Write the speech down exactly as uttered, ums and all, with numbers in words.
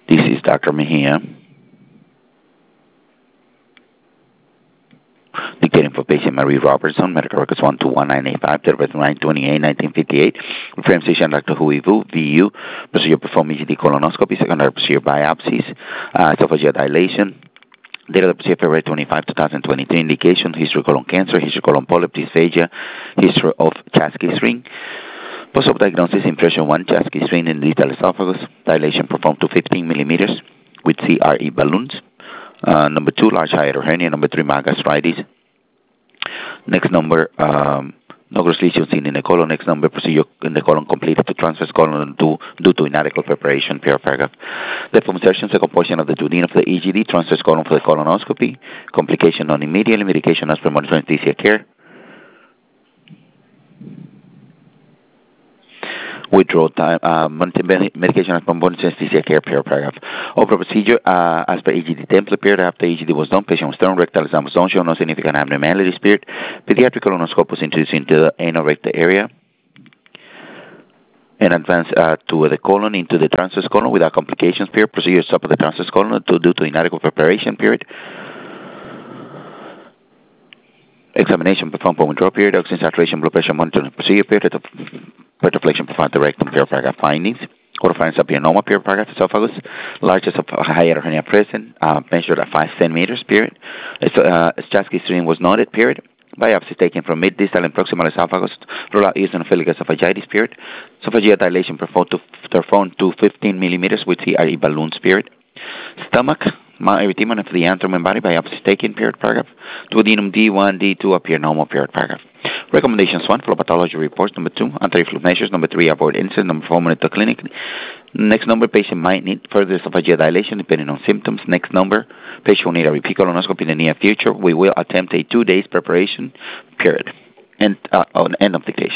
This is Doctor Mejia, dictating for patient Marie Robertson, medical records one two one nine eight five, date of birth nine twenty-eight nineteen fifty-eight, frame station Doctor Hui Vu, V U, procedure performed E G D colonoscopy, secondary procedure biopsies, uh, esophageal dilation, date of the procedure February twenty-fifth, twenty twenty-three, indication, history colon cancer, history colon polyp, dysphagia, history of Chasky string, post-op diagnosis, impression one, Chasky string in distal esophagus, dilation performed to fifteen millimeters with C R E balloons. Uh, number two, large hiatal hernia. Number three, mild gastritis. Next number, um, no gross lesions seen in the colon. Next number, procedure in the colon completed to transverse colon due, due to inadequate preparation, period paragraph. Left insertion, second portion of the duodenum of the E G D, transverse colon for the colonoscopy. Complication non immediately, medication as per monitoring anesthesia care. Withdrawal time, uh, medication as per monitoring anesthesia care, period paragraph. Overall procedure, uh, as per E G D template, period. After E G D was done, patient was done, rectal exam was done, show no significant abnormalities, period. Pediatric colonoscope was introduced into the anal rectal area and advanced uh, to the colon, into the transverse colon without complications, period. Procedure stopped at the transverse colon to, due to inadequate preparation, period. Examination performed for withdrawal period, oxygen saturation, blood pressure monitoring procedure period, perflection performed the rectum, period paragraph findings. Oropharynx adenoma, period paragraph, esophagus, largest of hiatal hernia present, uh, measured at five centimeters, period. Uh, Chasky string was noted, period. Biopsy taken from mid-distal and proximal esophagus, rule out eosinophilic esophagitis, period. Esophageal dilation performed to, performed to fifteen millimeters with C R E balloons, period. Stomach, mild erythema of the abdomen body, biopsy taken, period paragraph. Duodenum D one, D two appear normal, period paragraph. Recommendations one, flow pathology reports. Number two, anti-reflux measures. Number three, avoid incident. Number four, monitor clinically. Next number, patient might need further esophageal dilation depending on symptoms. Next number, patient will need a repeat colonoscopy in the near future. We will attempt a two days preparation, period. And uh, oh, end of dictation.